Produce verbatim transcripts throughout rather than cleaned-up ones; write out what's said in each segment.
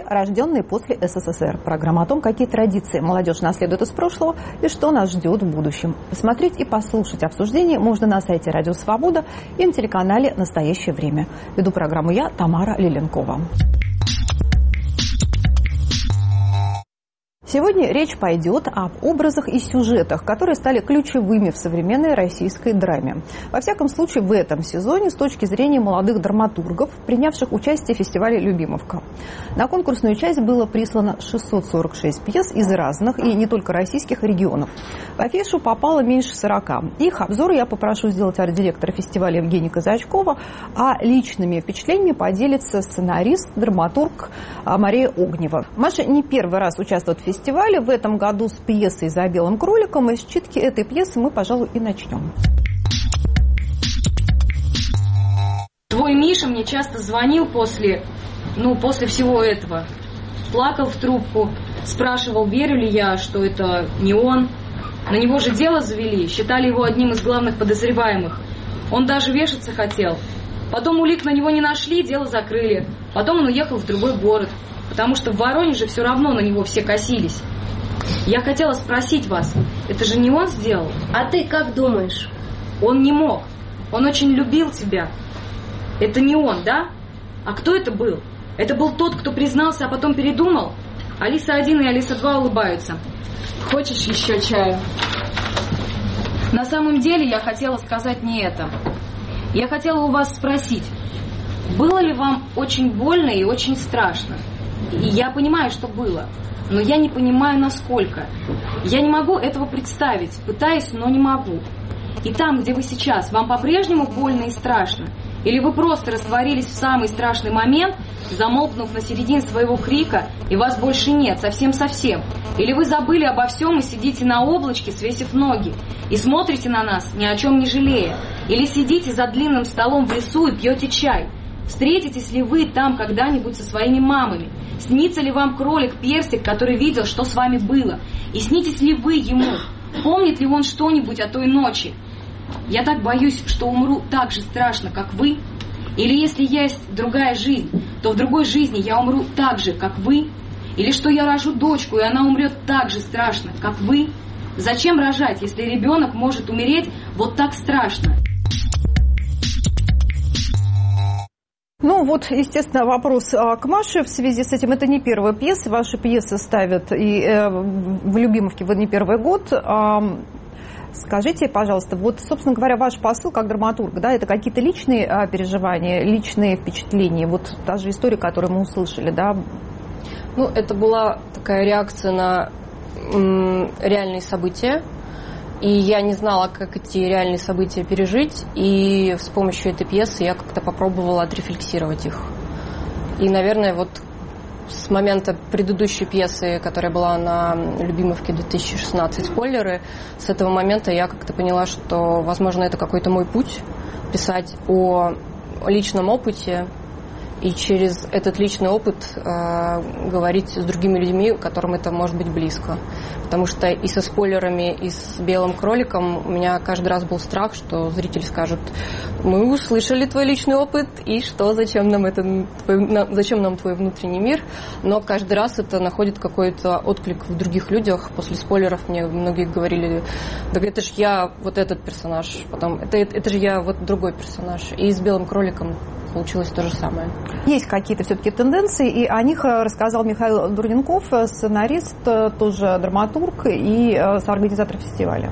рожденные после СССР. Программа о том, какие традиции молодежь наследует из прошлого и что нас ждет в будущем. Посмотреть и послушать обсуждение можно на сайте Радио Свобода и на телеканале «Настоящее время». Веду программу я, Тамара Лиленкова. Сегодня речь пойдет об образах и сюжетах, которые стали ключевыми в современной российской драме. Во всяком случае, в этом сезоне с точки зрения молодых драматургов, принявших участие в фестивале «Любимовка». На конкурсную часть было прислано шестьсот сорок шесть пьес из разных и не только российских регионов. В афишу попало меньше сорока. Их обзор я попрошу сделать арт-директора фестиваля Евгения Казачкова, а личными впечатлениями поделится сценарист, драматург Мария Огнева. Маша не первый раз участвует в фестивале. В этом году с пьесой «За белым кроликом», и с читки этой пьесы мы, пожалуй, и начнем. Твой Миша мне часто звонил после, ну, после всего этого. Плакал в трубку, спрашивал, верю ли я, что это не он. На него же дело завели, считали его одним из главных подозреваемых. Он даже вешаться хотел. Потом улик на него не нашли, дело закрыли. Потом он уехал в другой город. Потому что в Воронеже все равно на него все косились. Я хотела спросить вас, это же не он сделал? А ты как думаешь? Он не мог. Он очень любил тебя. Это не он, да? А кто это был? Это был тот, кто признался, а потом передумал? Алиса один и Алиса два улыбаются. Хочешь еще чаю? На самом деле я хотела сказать не это. Я хотела у вас спросить, было ли вам очень больно и очень страшно? И я понимаю, что было, но я не понимаю, насколько. Я не могу этого представить, пытаюсь, но не могу. И там, где вы сейчас, вам по-прежнему больно и страшно? Или вы просто растворились в самый страшный момент, замолкнув на середине своего крика, и вас больше нет, совсем-совсем? Или вы забыли обо всем и сидите на облачке, свесив ноги, и смотрите на нас, ни о чем не жалея? Или сидите за длинным столом в лесу и пьете чай? Встретитесь ли вы там когда-нибудь со своими мамами? Снится ли вам кролик-персик, который видел, что с вами было? И снитесь ли вы ему? Помнит ли он что-нибудь о той ночи? Я так боюсь, что умру так же страшно, как вы. Или если есть другая жизнь, то в другой жизни я умру так же, как вы. Или что я рожу дочку, и она умрет так же страшно, как вы. Зачем рожать, если ребенок может умереть вот так страшно? Ну вот, естественно, вопрос к Маше в связи с этим. Это не первая пьеса. Ваши пьесы ставят и э, в Любимовке вы не первый год. А, скажите, пожалуйста, вот, собственно говоря, ваш посыл как драматург, да, это какие-то личные а, переживания, личные впечатления? Вот та же история, которую мы услышали, да? Ну, это была такая реакция на м, реальные события. И я не знала, как эти реальные события пережить, и с помощью этой пьесы я как-то попробовала отрефлексировать их. И, наверное, вот с момента предыдущей пьесы, которая была на Любимовке две тысячи шестнадцать, спойлеры, с этого момента я как-то поняла, что, возможно, это какой-то мой путь, писать о личном опыте, и через этот личный опыт э, говорить с другими людьми, которым это может быть близко. Потому что и со спойлерами, и с белым кроликом у меня каждый раз был страх, что зрители скажут: мы услышали твой личный опыт, и что, зачем нам, это, твой, на, зачем нам твой внутренний мир? Но каждый раз это находит какой-то отклик в других людях. После спойлеров мне многие говорили: да это же я вот этот персонаж, потом это, это же я вот другой персонаж. И с белым кроликом получилось то же самое. Есть какие-то все-таки тенденции, и о них рассказал Михаил Дурненков, сценарист, тоже драматург и соорганизатор фестиваля.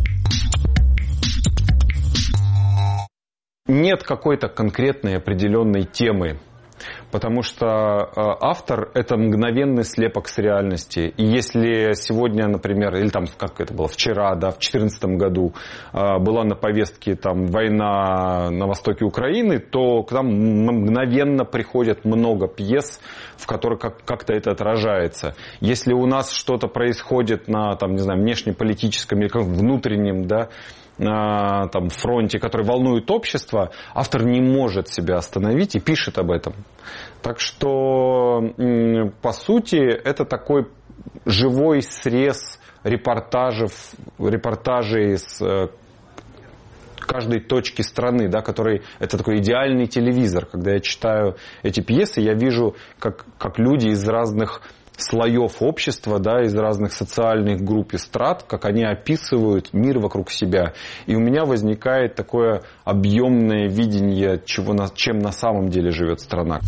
Нет какой-то конкретной определенной темы, потому что автор – это мгновенный слепок с реальности. И если сегодня, например, или там, как это было, вчера, да, в две тысячи четырнадцатом году была на повестке там война на востоке Украины, то к нам мгновенно приходит много пьес, в которых как- как-то это отражается. Если у нас что-то происходит на, там, не знаю, внешнеполитическом или внутреннем, да, на там, фронте, который волнует общество, автор не может себя остановить и пишет об этом. Так что, по сути, это такой живой срез репортажей, репортажей с каждой точки страны, да, который это такой идеальный телевизор. Когда я читаю эти пьесы, я вижу, как, как люди из разных слоев общества, да, из разных социальных групп и страт, как они описывают мир вокруг себя. И у меня возникает такое объемное видение, чего, чем на самом деле живет страна.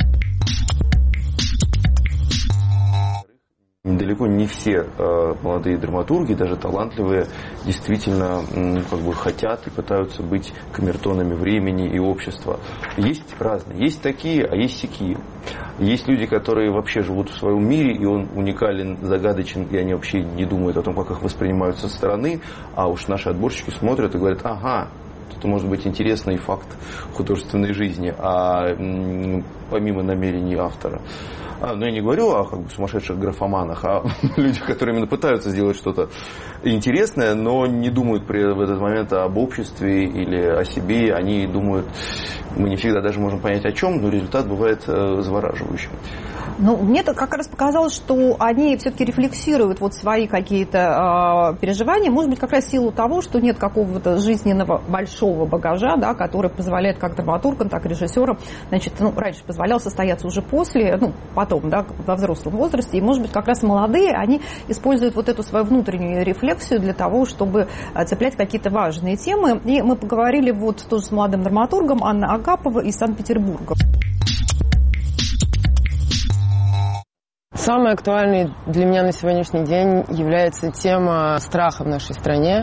Далеко не все э, молодые драматурги, даже талантливые, действительно ну, как бы хотят и пытаются быть камертонами времени и общества. Есть разные. Есть такие, а есть сякие. Есть люди, которые вообще живут в своем мире, и он уникален, загадочен, и они вообще не думают о том, как их воспринимают со стороны, а уж наши отборщики смотрят и говорят: ага, это может быть интересный факт художественной жизни, а м, помимо намерений автора. А, ну, я не говорю о как бы, сумасшедших графоманах, а людях, которые именно пытаются сделать что-то интересное, но не думают при, в этот момент об обществе или о себе. Они думают, мы не всегда даже можем понять о чем, но результат бывает э, завораживающим. Ну, мне -то как раз показалось, что они все-таки рефлексируют вот свои какие-то э, переживания, может быть, как раз в силу того, что нет какого-то жизненного большого багажа, да, который позволяет как драматургам, так и режиссерам, значит, ну, раньше позволял состояться уже после, ну, потом, да, во взрослом возрасте, и, может быть, как раз молодые, они используют вот эту свою внутреннюю рефлексию для того, чтобы цеплять какие-то важные темы. И мы поговорили вот тоже с молодым драматургом Анной Агаповой из Санкт-Петербурга. Самой актуальной для меня на сегодняшний день является тема страха в нашей стране.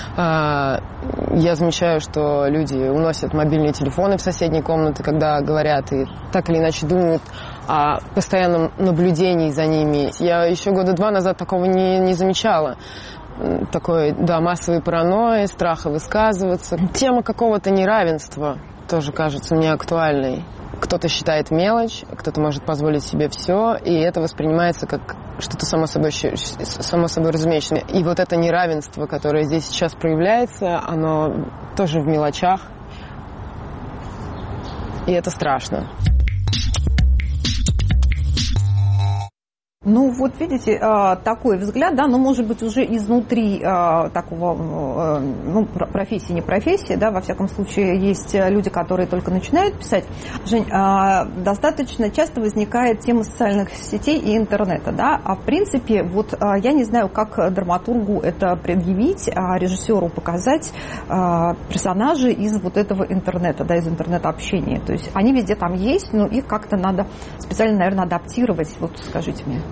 Я замечаю, что люди уносят мобильные телефоны в соседние комнаты, когда говорят, и так или иначе думают о постоянном наблюдении за ними. Я еще года два назад такого не, не замечала. Такой, да, массовой паранойи, страха высказываться. Тема какого-то неравенства тоже кажется мне актуальной. Кто-то считает мелочь, кто-то может позволить себе все, и это воспринимается как что-то само собой, само собой разумеющееся. И вот это неравенство, которое здесь сейчас проявляется, оно тоже в мелочах, и это страшно. Ну, вот видите, такой взгляд, да, но может быть уже изнутри такого, ну, профессии, не профессии, да, во всяком случае, есть люди, которые только начинают писать. Жень, достаточно часто возникает тема социальных сетей и интернета, да, а в принципе, вот я не знаю, как драматургу это предъявить, а режиссеру показать персонажей из вот этого интернета, да, из интернет-общения. То есть они везде там есть, но их как-то надо специально, наверное, адаптировать, вот скажите мне.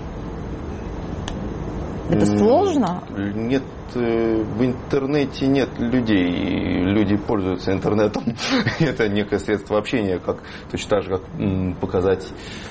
Это сложно? Нет, в интернете нет людей. Люди пользуются интернетом. Это некое средство общения, как, точно так же, как показать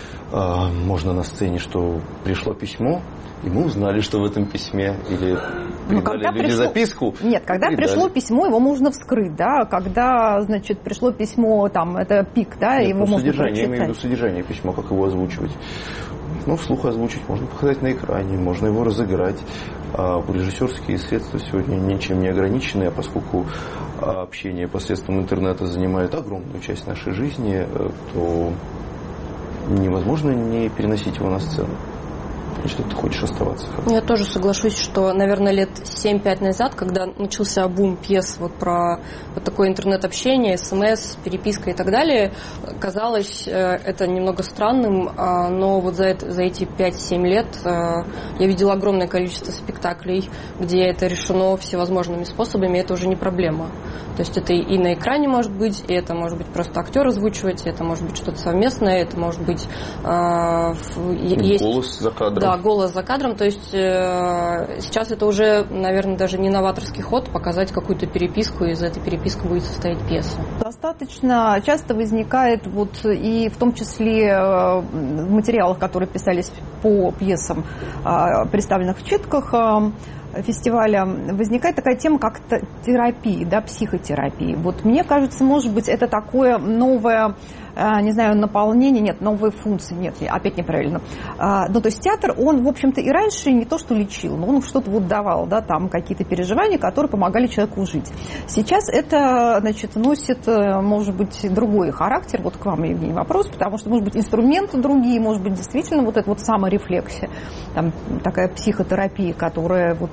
можно на сцене, что пришло письмо, и мы узнали, что в этом письме, или передали люди пришло... записку. Нет, когда передали. Пришло письмо, его можно вскрыть, да, когда, значит, пришло письмо, там, это пик, да, Нет, его ну, можно содержание, прочитать. я имею в виду содержание письма, как его озвучивать. Ну, вслух озвучить, можно показать на экране, можно его разыграть. А режиссерские средства сегодня ничем не ограничены, а поскольку общение посредством интернета занимает огромную часть нашей жизни, то невозможно не переносить его на сцену. Что ты хочешь оставаться? Я тоже соглашусь, что, наверное, лет семь-пять назад, когда начался бум пьес вот про вот такое интернет-общение, смс, переписка и так далее, казалось это немного странным, но вот за, это, за эти пять-семь лет я видела огромное количество спектаклей, где это решено всевозможными способами, это уже не проблема. То есть это и на экране может быть, и это может быть просто актер озвучивать, это может быть что-то совместное, это может быть... Э, есть... Голос за кадром. Да, голос за кадром. То есть э, сейчас это уже, наверное, даже не новаторский ход, показать какую-то переписку, и из этой переписки будет состоять пьеса. Достаточно часто возникает, вот, и в том числе в материалах, которые писались по пьесам, представленных в читках фестиваля, возникает такая тема, как терапия, да, психотерапия. Вот мне кажется, может быть, это такое новое, не знаю, наполнение, нет, новые функции, нет, опять неправильно. Ну, то есть театр, он, в общем-то, и раньше не то, что лечил, но он что-то вот давал, да, там какие-то переживания, которые помогали человеку жить. Сейчас это, значит, носит, может быть, другой характер. Вот к вам, Евгений, вопрос, потому что, может быть, инструменты другие, может быть, действительно вот эта вот саморефлексия, там такая психотерапия, которая вот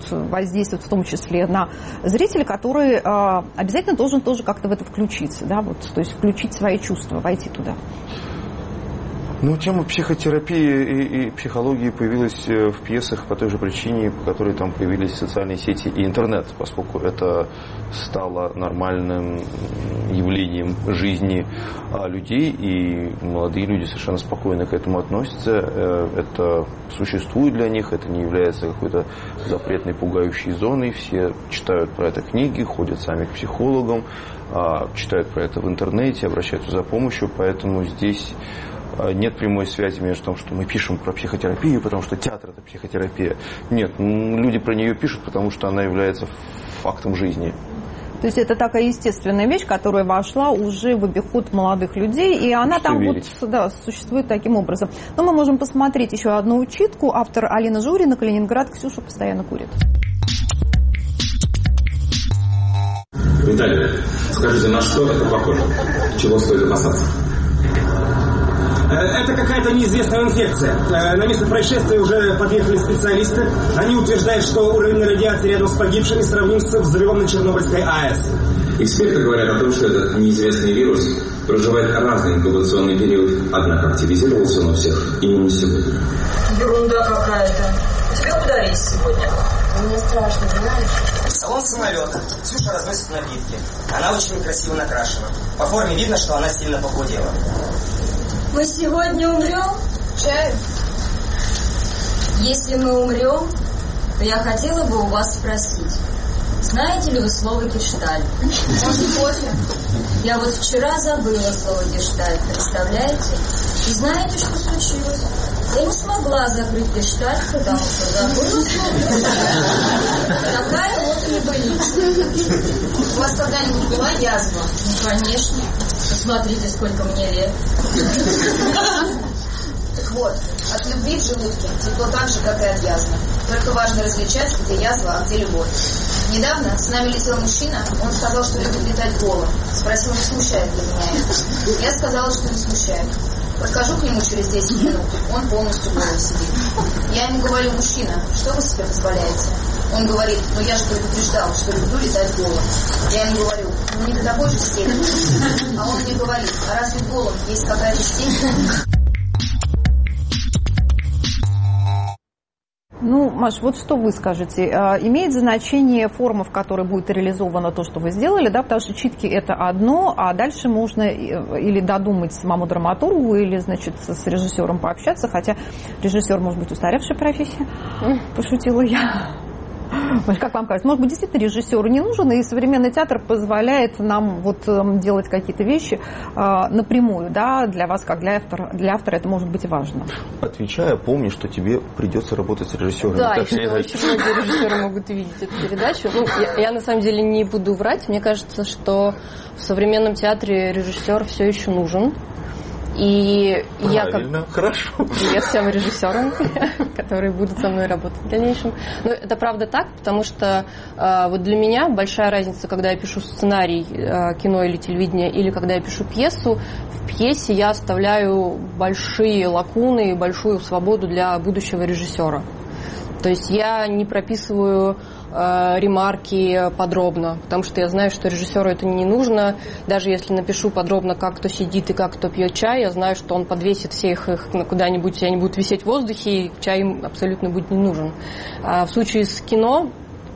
воздействует в том числе на зрителя, который э, обязательно должен тоже как-то в это включиться, да, вот, то есть включить свои чувства, войти туда. Ну, тема психотерапии и, и психологии появилась в пьесах по той же причине, по которой там появились социальные сети и интернет, поскольку это стало нормальным явлением жизни людей, и молодые люди совершенно спокойно к этому относятся. Это существует для них, это не является какой-то запретной, пугающей зоной. Все читают про это книги, ходят сами к психологам, читают про это в интернете, обращаются за помощью, поэтому здесь нет прямой связи между тем, что мы пишем про психотерапию, потому что театр – это психотерапия. Нет, люди про нее пишут, потому что она является фактом жизни. То есть это такая естественная вещь, которая вошла уже в обиход молодых людей, и она что там верить. вот, да, существует таким образом. Но мы можем посмотреть еще одну учитку. Автор Алина Журина, Калининград, Ксюша постоянно курит. Виталий, скажите, на что это похоже? Чего стоит опасаться? Это какая-то неизвестная инфекция. На место происшествия уже подъехали специалисты. Они утверждают, что уровень радиации рядом с погибшими сравним с взрывом на Чернобыльской АЭС. Эксперты говорят о том, что этот неизвестный вирус проживает разный инкубационный период, однако активизировался он у всех именно сегодня. Ерунда какая-то. Тебе куда рейс сегодня? Мне страшно, понимаешь? Салон самолета. Ксюша разносит напитки. Она очень красиво накрашена. По форме видно, что она сильно похудела. Мы сегодня умрем? Чаю? Если мы умрем, то я хотела бы у вас спросить, знаете ли вы слово «гештальт»? Может, кофе? Я вот вчера забыла слово «гештальт», представляете? И знаете, что случилось? Я не смогла закрыть гештальт, потому что забыла слово. Такая вот небылица. У вас когда-нибудь была язва? Ну, конечно. Посмотрите, сколько мне лет. Так вот, от любви в желудке тепло так же, как и от язвы. Только важно различать, где язва, а где любовь. Недавно с нами летел мужчина, он сказал, что любит летать голым. Спросил, не смущает ли меня это. Я сказала, что не смущает. Подхожу к нему через десять минут, он полностью голый сидит. Я ему говорю, мужчина, что вы себе позволяете? Он говорит, ну я же предупреждал, что люблю летать голым. Я ему говорю, ну не до такой же степени. А он мне говорит, а разве голым есть какая-то степень? Ну, Маш, вот что вы скажете? Имеет значение форма, в которой будет реализовано то, что вы сделали, да, потому что читки – это одно, а дальше можно или додумать самому драматургу, или, значит, с режиссером пообщаться, хотя режиссер, может быть, устаревшая профессия, пошутила я. Может, как вам кажется, может быть, действительно режиссеру не нужен, и современный театр позволяет нам вот делать какие-то вещи э, напрямую, да, для вас, как для автора, для автора это может быть важно. Отвечая, помни, что тебе придется работать с режиссером. Да, еще очень многие режиссеры могут увидеть эту передачу. Ну, я, я на самом деле не буду врать, мне кажется, что в современном театре режиссер все еще нужен. И правильно, я как... хорошо. Привет всем режиссерам, которые будут со мной работать в дальнейшем. Но это правда так, потому что э, вот для меня большая разница, когда я пишу сценарий э, кино или телевидения, или когда я пишу пьесу. В пьесе я оставляю большие лакуны и большую свободу для будущего режиссера. То есть я не прописываю э, ремарки подробно, потому что я знаю, что режиссеру это не нужно. Даже если напишу подробно, как кто сидит и как кто пьет чай, я знаю, что он подвесит всех их куда-нибудь, и они будут висеть в воздухе, и чай им абсолютно будет не нужен. А в случае с кино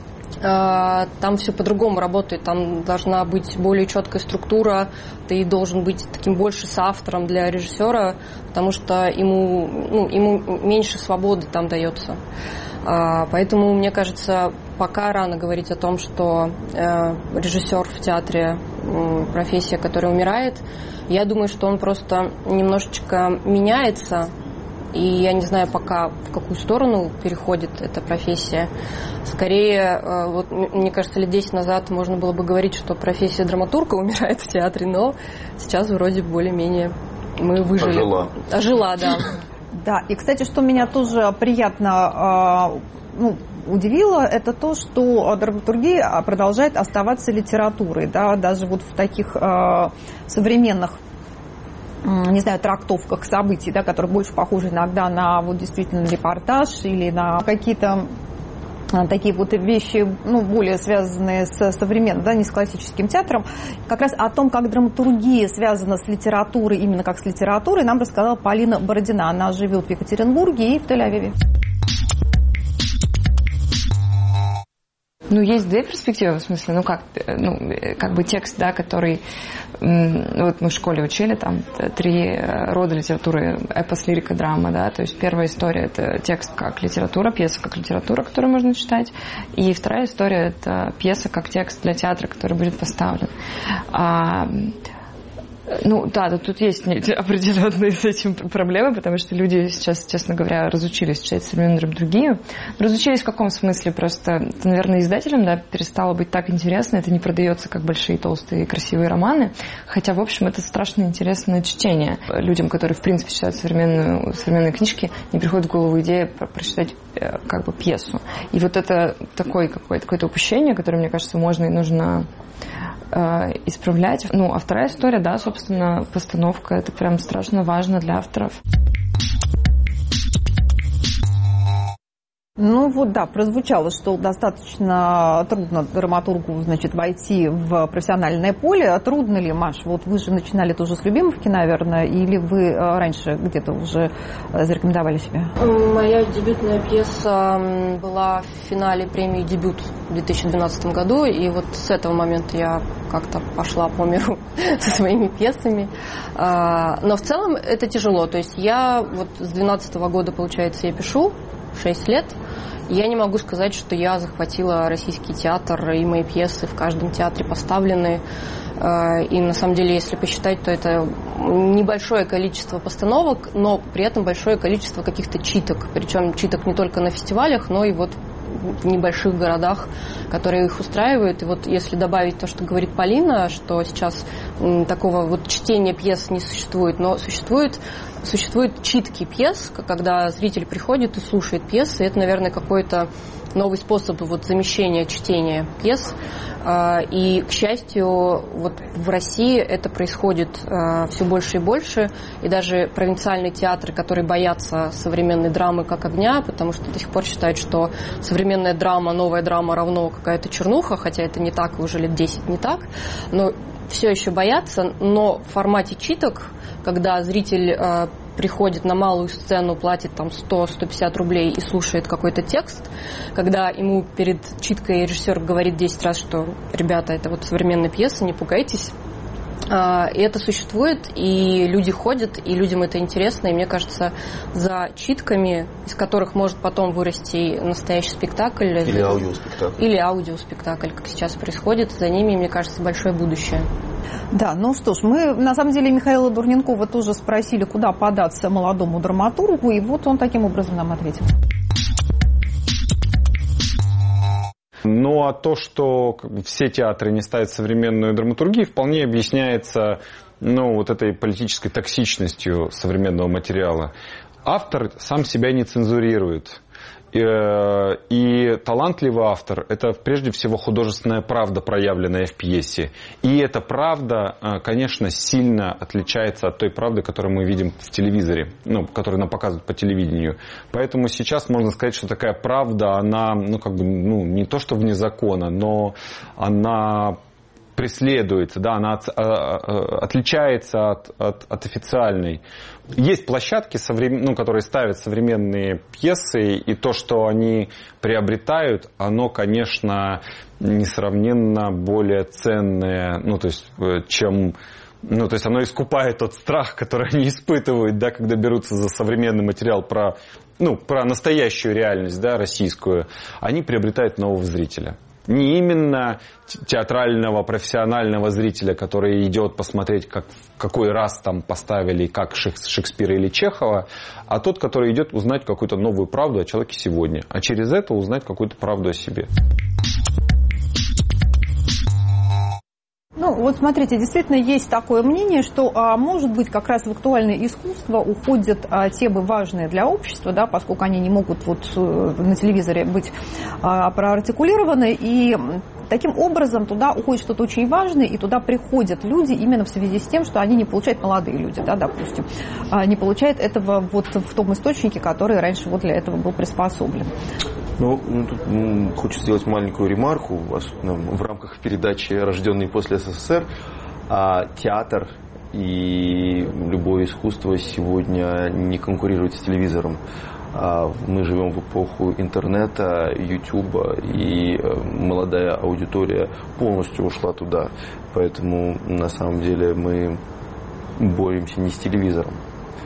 э, там все по-другому работает, там должна быть более четкая структура, ты должен быть таким больше соавтором для режиссера, потому что ему, ну, ему меньше свободы там дается. Поэтому, мне кажется, пока рано говорить о том, что э, режиссер в театре э, профессия, которая умирает. Я думаю, что он просто немножечко меняется, и я не знаю пока, в какую сторону переходит эта профессия. Скорее, э, вот, мне кажется, лет десять назад можно было бы говорить, что профессия драматурга умирает в театре, но сейчас вроде более-менее мы выжили. Ожила. Ожила, да. Да, и, кстати, что меня тоже приятно э, ну, удивило, это то, что драматургия продолжает оставаться литературой, да, даже вот в таких э, современных, э, не знаю, трактовках событий, да, которые больше похожи иногда на вот действительно репортаж или на какие-то такие вот вещи, ну, более связанные с современным, да, не с классическим театром. Как раз о том, как драматургия связана с литературой, именно как с литературой, нам рассказала Полина Бородина. Она живет в Екатеринбурге и в Тель-Авиве. Ну, есть две перспективы, в смысле, ну, как, ну, как бы текст, да, который, вот мы в школе учили, там, три рода литературы, эпос, лирика, драма, да, то есть первая история – это текст как литература, пьеса как литература, которую можно читать, и вторая история – это пьеса как текст для театра, который будет поставлен. А, ну, да, тут есть определенные с этим проблемы, потому что люди сейчас, честно говоря, разучились читать современную драматургию. Разучились в каком смысле? Просто, это, наверное, издателям, да, перестало быть так интересно, это не продается как большие, толстые, красивые романы, хотя, в общем, это страшно интересное чтение. Людям, которые, в принципе, читают современную, современные книжки, не приходит в голову идея прочитать как бы пьесу. И вот это такое какое-то, какое-то упущение, которое, мне кажется, можно и нужно исправлять. Ну, а вторая история, да, собственно, постановка, это прям страшно важно для авторов. Ну вот да, прозвучало, что достаточно трудно драматургу, значит, войти в профессиональное поле. Трудно ли, Маш? Вот вы же начинали тоже с Любимовки, наверное, или вы раньше где-то уже зарекомендовали себя? Моя дебютная пьеса была в финале премии «Дебют» в две тысячи двенадцатом году, и вот с этого момента я как-то пошла по миру со своими пьесами. Но в целом это тяжело. То есть я вот с две тысячи двенадцатого года, получается, я пишу, шесть лет. Я не могу сказать, что я захватила российский театр, и мои пьесы в каждом театре поставлены. И на самом деле, если посчитать, то это небольшое количество постановок, но при этом большое количество каких-то читок. Причем читок не только на фестивалях, но и вот в небольших городах, которые их устраивают. И вот если добавить то, что говорит Полина, что сейчас такого вот чтения пьес не существует, но существует Существуют читки пьес, когда зритель приходит и слушает пьесы. Это, наверное, какой-то новый способ вот замещения чтения пьес. И, к счастью, вот в России это происходит все больше и больше. И даже провинциальные театры, которые боятся современной драмы как огня, потому что до сих пор считают, что современная драма, новая драма равно какая-то чернуха, хотя это не так, уже лет десять не так. Но все еще боятся, но в формате читок, когда зритель э, приходит на малую сцену, платит там сто - сто пятьдесят рублей и слушает какой-то текст, когда ему перед читкой режиссер говорит десять раз, что ребята, это вот современная пьеса, не пугайтесь. Э, и это существует, и люди ходят, и людям это интересно, и мне кажется, за читками, из которых может потом вырасти настоящий спектакль. Или аудиоспектакль. Или аудиоспектакль, как сейчас происходит, за ними, мне кажется, большое будущее. Да, ну что ж, мы на самом деле Михаила Дурненкова тоже спросили, куда податься молодому драматургу, и вот он таким образом нам ответил. Ну, а то, что все театры не ставят современную драматургию, вполне объясняется, ну, вот этой политической токсичностью современного материала. Автор сам себя не цензурирует. И талантливый автор – это прежде всего художественная правда, проявленная в пьесе. И эта правда, конечно, сильно отличается от той правды, которую мы видим в телевизоре, ну, которую нам показывают по телевидению. Поэтому сейчас можно сказать, что такая правда, она, ну, как бы, ну, не то что вне закона, но она преследуется, да, она от, отличается от, от, от официальной. Есть площадки, ну, которые ставят современные пьесы, и то, что они приобретают, оно, конечно, несравненно более ценное, ну, то есть, чем... Ну, то есть оно искупает тот страх, который они испытывают, да, когда берутся за современный материал про, ну, про настоящую реальность, да, российскую. Они приобретают нового зрителя. Не именно театрального, профессионального зрителя, который идет посмотреть, как, какой раз там поставили, как Шекспира или Чехова, а тот, который идет узнать какую-то новую правду о человеке сегодня, а через это узнать какую-то правду о себе. Ну, вот смотрите, действительно есть такое мнение, что, а, может быть, как раз в актуальное искусство уходят а, темы важные для общества, да, поскольку они не могут вот на телевизоре быть а, проартикулированы, и таким образом туда уходит что-то очень важное, и туда приходят люди именно в связи с тем, что они не получают, молодые люди, да, допустим, а, не получают этого вот в том источнике, который раньше вот для этого был приспособлен. Ну, ну тут м, хочу сделать маленькую ремарку, особенно в рамках передачи «Рожденные после СССР». А театр и любое искусство сегодня не конкурирует с телевизором. А мы живем в эпоху интернета, ютуба, и молодая аудитория полностью ушла туда. Поэтому на самом деле мы боремся не с телевизором.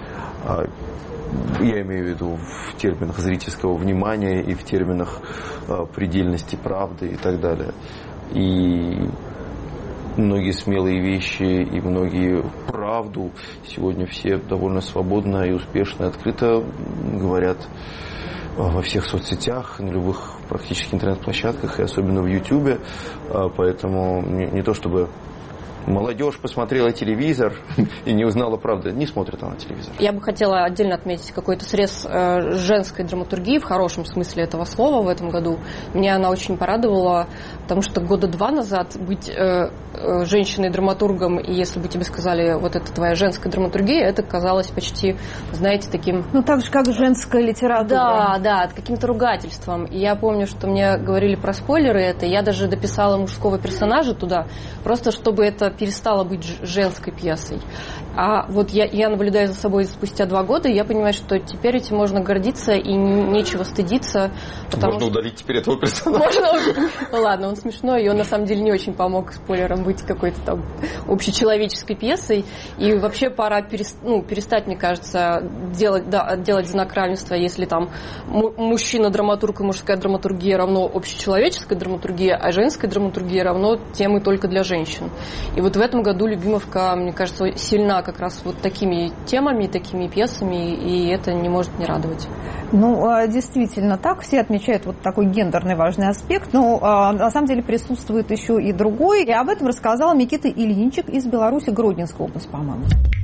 Я имею в виду в терминах зрительского внимания и в терминах предельности правды и так далее. И многие смелые вещи и многие правду сегодня все довольно свободно и успешно и открыто говорят во всех соцсетях, на любых практически интернет-площадках и особенно в Ютубе. Поэтому не, не то чтобы молодежь посмотрела телевизор и не узнала правды. Не смотрит она телевизор. Я бы хотела отдельно отметить какой-то срез э, женской драматургии в хорошем смысле этого слова в этом году. Меня она очень порадовала, потому что года два назад быть э, э, женщиной-драматургом, и если бы тебе сказали, вот это твоя женская драматургия, это казалось почти, знаете, таким... Ну, так же, как женская литература. Да, да, каким-то ругательством. И я помню, что мне говорили про спойлеры это, я даже дописала мужского персонажа туда, просто чтобы это перестала быть женской пьесой. А вот я, я наблюдаю за собой спустя два года, и я понимаю, что теперь этим можно гордиться и нечего стыдиться. Можно что... удалить теперь этого персонажа. Можно. Ну ладно, он смешной, и он на самом деле не очень помог спойлерам быть какой-то там общечеловеческой пьесой. И вообще пора перест... ну, перестать, мне кажется, делать, да, делать знак равенства, если там мужчина-драматург и мужская драматургия равно общечеловеческая драматургия, а женская драматургия равно темы только для женщин. И вот в этом году Любимовка, мне кажется, сильна как раз вот такими темами, такими пьесами, и это не может не радовать. Ну, действительно так. Все отмечают вот такой гендерный важный аспект, но на самом деле присутствует еще и другой. И об этом рассказал Микита Ильинчик из Беларуси, Гродненская область, по-моему.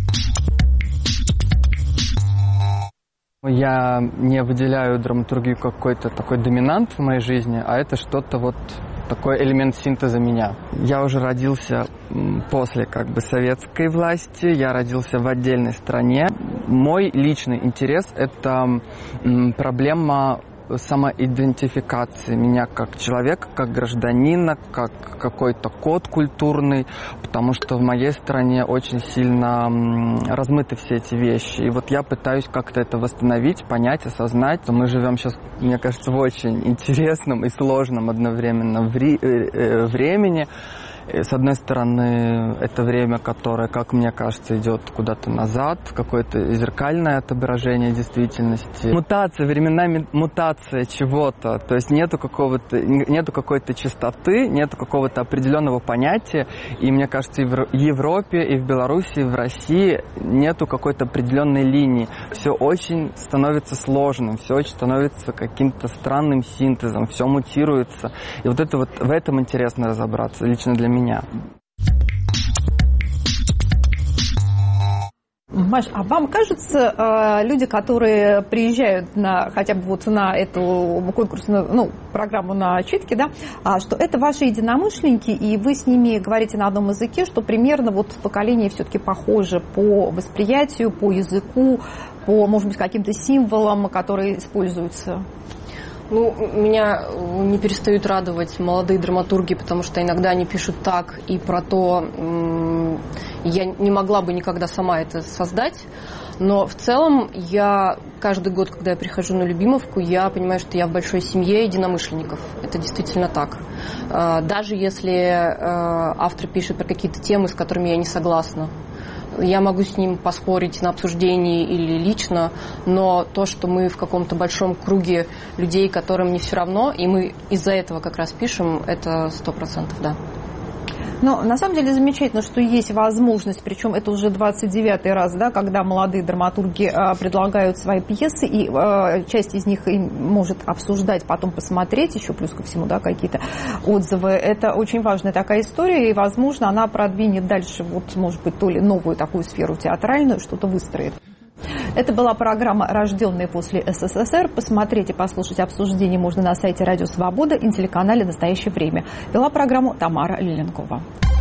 Я не выделяю драматургию как какой-то такой доминант в моей жизни, а это что-то вот такой элемент синтеза меня. Я уже родился после как бы советской власти, я родился в отдельной стране. Мой личный интерес – это проблема самоидентификации меня как человека, как гражданина, как какой-то код культурный, потому что в моей стране очень сильно размыты все эти вещи. И вот я пытаюсь как-то это восстановить, понять, осознать. Мы живем сейчас, мне кажется, в очень интересном и сложном одновременно времени. С одной стороны, это время, которое, как мне кажется, идет куда-то назад, какое-то зеркальное отображение действительности. Мутация, временами мутация чего-то, то есть нету какого-то, нету какой-то чистоты, нету какого-то определенного понятия, и мне кажется, и в Европе, и в Беларуси, и в России нету какой-то определенной линии. Все очень становится сложным, все очень становится каким-то странным синтезом, все мутируется, и вот это вот в этом интересно разобраться, лично для меня. меня. Маш, а вам кажется, люди, которые приезжают на, хотя бы вот на эту конкурсную, ну, программу на читки, да, что это ваши единомышленники, и вы с ними говорите на одном языке, что примерно вот поколение все-таки похоже по восприятию, по языку, по, может быть, каким-то символам, которые используются? Ну, меня не перестают радовать молодые драматурги, потому что иногда они пишут так и про то, я не могла бы никогда сама это создать, но в целом я каждый год, когда я прихожу на Любимовку, я понимаю, что я в большой семье единомышленников. Это действительно так. Даже если автор пишет про какие-то темы, с которыми я не согласна. Я могу с ним поспорить на обсуждении или лично, но то, что мы в каком-то большом круге людей, которым не все равно, и мы из-за этого как раз пишем, это сто процентов, да. Но на самом деле замечательно, что есть возможность, причем это уже двадцать девятый раз, да, когда молодые драматурги а, предлагают свои пьесы, и а, часть из них им может обсуждать, потом посмотреть, еще плюс ко всему, да, какие-то отзывы. Это очень важная такая история, и, возможно, она продвинет дальше, вот, может быть, то ли новую такую сферу театральную, что-то выстроит. Это была программа «Рожденные после СССР». Посмотреть и послушать обсуждение можно на сайте Радио Свобода и на телеканале «Настоящее время». Вела программу Тамара Лиленкова.